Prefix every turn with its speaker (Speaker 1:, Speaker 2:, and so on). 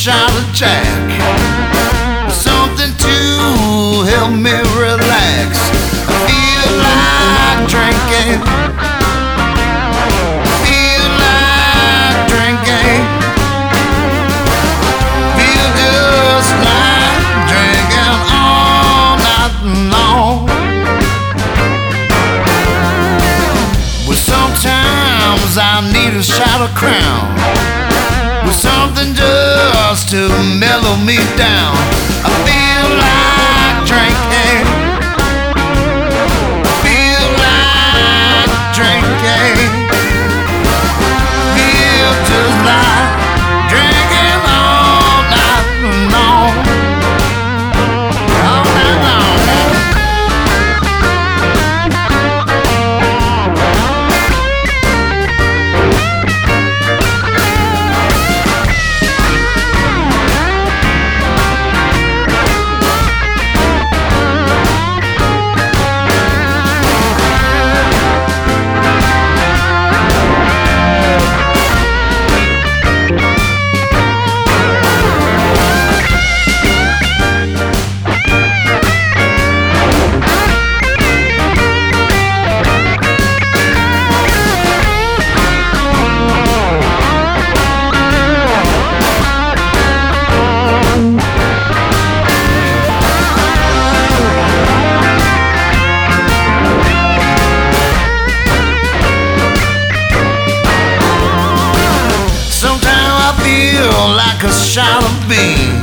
Speaker 1: shot of Jack, something to help me relax. I feel like drinking, feel like drinking, feel just like drinking all night long. Well, sometimes I need a shot of Crown, with something just to mellow me down. I feel like drinking, feel like drinking, feel just like drinking all night long, all night long. Like a shot of beans,